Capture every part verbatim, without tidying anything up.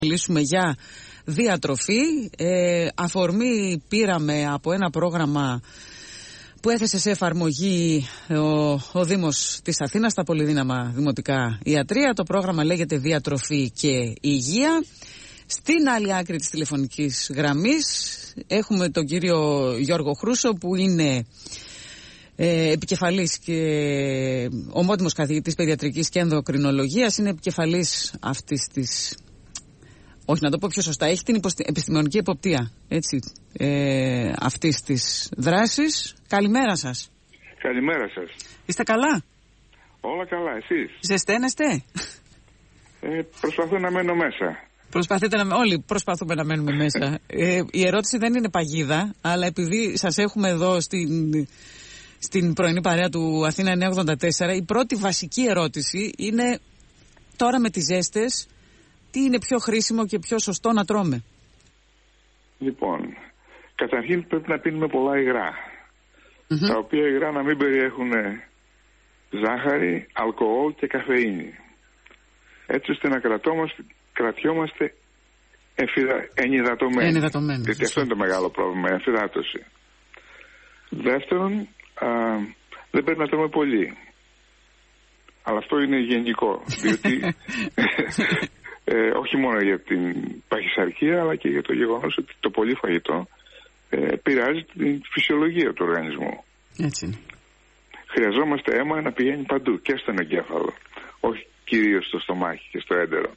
μιλήσουμε για διατροφή. Ε, αφορμή πήραμε από ένα πρόγραμμα που έθεσε σε εφαρμογή ο, ο Δήμος της Αθήνας, τα πολυδύναμα δημοτικά ιατρεία. Το πρόγραμμα λέγεται Διατροφή και Υγεία. Στην άλλη άκρη της τηλεφωνικής γραμμής έχουμε τον κύριο Γιώργο Χρούσο, που είναι ε, επικεφαλής και ομότιμος καθηγητής παιδιατρικής και ενδοκρινολογίας. Είναι επικεφαλής αυτής της... Όχι, να το πω πιο σωστά. Έχει την υποστη... επιστημονική εποπτεία, έτσι, ε, αυτής της δράσης. Καλημέρα σας. Καλημέρα σας. Είστε καλά? Όλα καλά, εσείς? Ζεσταίνεστε? Ε, προσπαθώ να μένω μέσα. Προσπαθείτε να... Όλοι προσπαθούμε να μένουμε μέσα. Ε, η ερώτηση δεν είναι παγίδα, αλλά επειδή σας έχουμε εδώ στην, στην πρωινή παρέα του Αθήνα εννιακόσια ογδόντα τέσσερα, η πρώτη βασική ερώτηση είναι τώρα με τις ζέστες, τι είναι πιο χρήσιμο και πιο σωστό να τρώμε? Λοιπόν, καταρχήν πρέπει να πίνουμε πολλά υγρά. Mm-hmm. Τα οποία υγρά να μην περιέχουν ζάχαρη, αλκοόλ και καφεΐνη. Έτσι ώστε να κρατόμαστε, κρατιόμαστε εφυδα, ενυδατωμένοι. Ενυδατωμένοι. Γιατί αυτό είναι το μεγάλο πρόβλημα, η εμφυδάτωση. Δεύτερον, α, δεν πρέπει να τρώμε πολύ. Αλλά αυτό είναι γενικό. Διότι ε, όχι μόνο για την παχυσαρκία, αλλά και για το γεγονός ότι το πολύ φαγητό ε, επηρεάζει την φυσιολογία του οργανισμού. Έτσι είναι. Χρειαζόμαστε αίμα να πηγαίνει παντού, και στον εγκέφαλο, όχι κυρίως στο στομάχι και στο έντερο.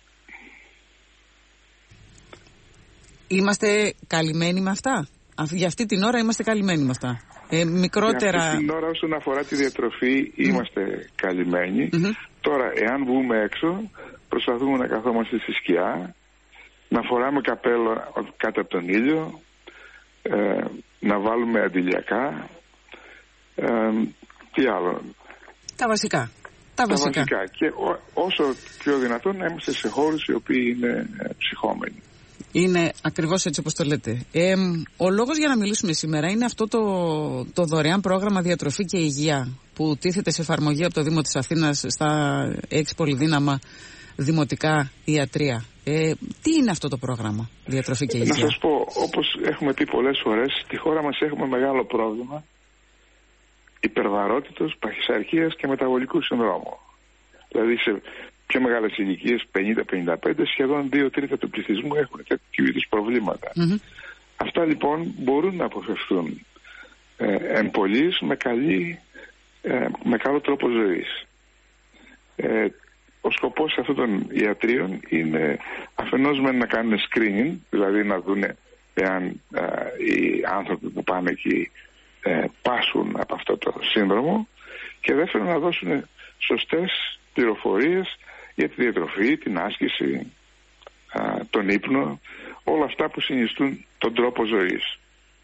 Είμαστε καλυμμένοι με αυτά? Για αυτή την ώρα είμαστε καλυμμένοι με αυτά? Ε, μικρότερα... Για αυτή την ώρα όσον αφορά τη διατροφή είμαστε mm. καλυμμένοι. Mm-hmm. Τώρα, εάν βγούμε έξω, προσπαθούμε να καθόμαστε στη σκιά, να φοράμε καπέλο κάτω από τον ήλιο, ε, να βάλουμε αντιλιακά, ε, τι άλλο. Τα βασικά. Τα, Τα βασικά. βασικά. Και ό, όσο πιο δυνατόν να είμαστε σε χώρους οι οποίοι είναι ε, ψυχόμενοι. Είναι ακριβώς έτσι όπως το λέτε. Ε, ο λόγος για να μιλήσουμε σήμερα είναι αυτό το, το δωρεάν πρόγραμμα Διατροφή και Υγεία που τίθεται σε εφαρμογή από το Δήμο της Αθήνας στα έξι πολυδύναμα δημοτικά ιατρεία. Ε, τι είναι αυτό το πρόγραμμα Διατροφή και Υγεία? Να σας πω, όπως έχουμε πει πολλές φορές, στη χώρα μας έχουμε μεγάλο πρόβλημα υπερβαρότητος, παχυσαρκίας και μεταβολικού συνδρόμου. Δηλαδή σε πιο μεγάλες ηλικίες, πενήντα πενήντα πέντε, σχεδόν δύο τρίτα του πληθυσμού έχουν τέτοιου είδους προβλήματα. Mm-hmm. Αυτά λοιπόν μπορούν να αποφευθούν ε, εν πολλοίς με, καλή, ε, με καλό τρόπο ζωής. Ε, ο σκοπός αυτών των ιατρίων είναι αφενός με να κάνουν screening, δηλαδή να δουν εάν ε, οι άνθρωποι που πάνε εκεί ε, πάσουν από αυτό το σύνδρομο, και δεύτερον να δώσουν σωστές πληροφορίες για τη διατροφή, την άσκηση, α, τον ύπνο, όλα αυτά που συνιστούν τον τρόπο ζωής.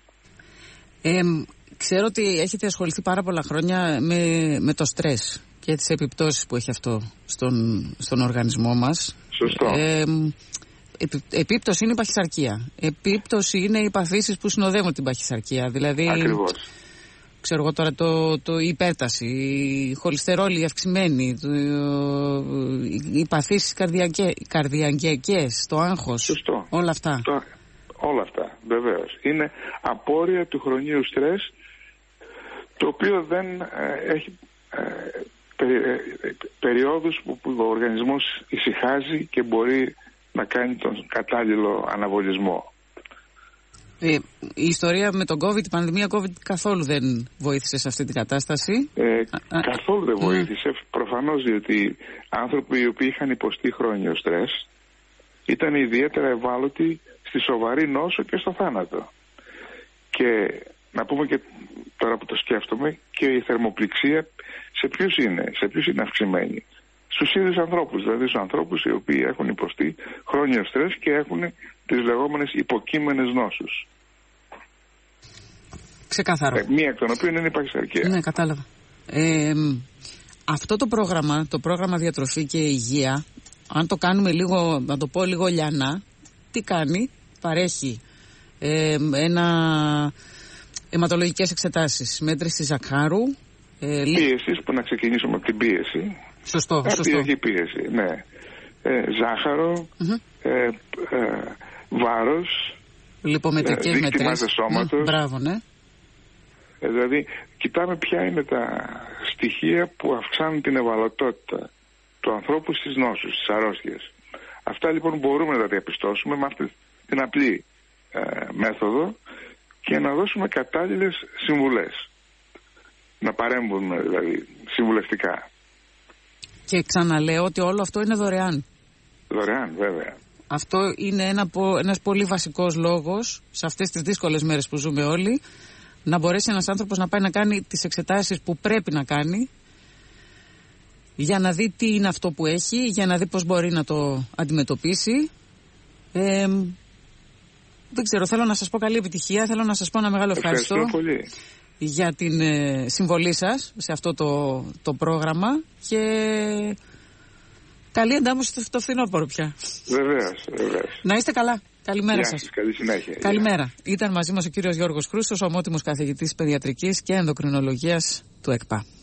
Ε, ξέρω ότι έχετε ασχοληθεί πάρα πολλά χρόνια με, με το στρες και τις επιπτώσεις που έχει αυτό στον, στον οργανισμό μας. Σωστό. Ε, επί, επίπτωση είναι η παχυσαρκία. Επίπτωση είναι οι παθήσεις που συνοδεύουν την παχυσαρκία. Δηλαδή, ακριβώς. Ξέρω εγώ τώρα, το, το η υπέρταση, η χολυστερόλη αυξημένη, το, οι παθήσεις καρδιακές, το άγχος. Σωστό. Όλα αυτά. Το, όλα αυτά, βεβαίως. Είναι απόρρια του χρονίου στρες, το οποίο δεν ε, έχει ε, περι, ε, περιόδους που, που ο οργανισμός ησυχάζει και μπορεί να κάνει τον κατάλληλο αναβολισμό. Ε, η ιστορία με τον COVID, η πανδημία COVID καθόλου δεν βοήθησε σε αυτή την κατάσταση. Ε, α, καθόλου δεν βοήθησε. Mm. Προφανώς, διότι άνθρωποι οι οποίοι είχαν υποστεί χρόνιο στρες ήταν ιδιαίτερα ευάλωτοι στη σοβαρή νόσο και στο θάνατο. Και να πούμε και τώρα που το σκέφτομαι, και η θερμοπληξία σε ποιους είναι, σε ποιους είναι αυξημένη? Στους ίδιους ανθρώπους, δηλαδή στους ανθρώπους οι οποίοι έχουν υποστεί χρόνιο στρες και έχουν τις λεγόμενες υποκείμενες νόσους. Ξεκάθαρο. Ε, μία εκ των οποίων είναι η παχυσαρκία. Ναι, κατάλαβα. Ε, αυτό το πρόγραμμα, το πρόγραμμα Διατροφή και Υγεία, αν το κάνουμε λίγο, να το πω λίγο λιανά, τι κάνει? Παρέχει ε, ένα αιματολογικές εξετάσεις, μέτρηση ζαχάρου. Ε, πίεσης, που να ξεκινήσουμε από την πίεση. Σωστό, σωστό. Επιδοχή πίεση, ναι. Ε, ζάχαρο, mm-hmm. ε, ε, βάρος, λιπομετρικές ε, μετρήσεις. σώματος. Mm, μπράβο, ναι. Ε, δηλαδή, κοιτάμε ποια είναι τα στοιχεία που αυξάνουν την ευαλωτότητα του ανθρώπου στις νόσους, στις αρρώστιες. Αυτά λοιπόν μπορούμε να τα διαπιστώσουμε με αυτή την απλή ε, μέθοδο και να δώσουμε κατάλληλες συμβουλές. Να παρέμβουμε δηλαδή συμβουλευτικά. Και ξαναλέω ότι όλο αυτό είναι δωρεάν. Δωρεάν, βέβαια. Αυτό είναι ένα, ένας πολύ βασικός λόγος σε αυτές τις δύσκολες μέρες που ζούμε όλοι, να μπορέσει ένας άνθρωπος να πάει να κάνει τις εξετάσεις που πρέπει να κάνει, για να δει τι είναι αυτό που έχει, για να δει πώς μπορεί να το αντιμετωπίσει. Ε, δεν ξέρω, θέλω να σας πω καλή επιτυχία, θέλω να σας πω ένα μεγάλο ευχαριστώ, ευχαριστώ πολύ για την ε, συμβολή σας σε αυτό το, το πρόγραμμα και καλή εντάμωση στο, στο φθινόπωρο πια. Βεβαίως, βεβαίως. Να είστε καλά. Καλημέρα Γεια σας. σας. Καλή συνέχεια. Καλημέρα. Ήταν μαζί μας ο κύριος Γιώργος Χρούστος, ομότιμος καθηγητής παιδιατρικής και ενδοκρινολογίας του ΕΚΠΑ.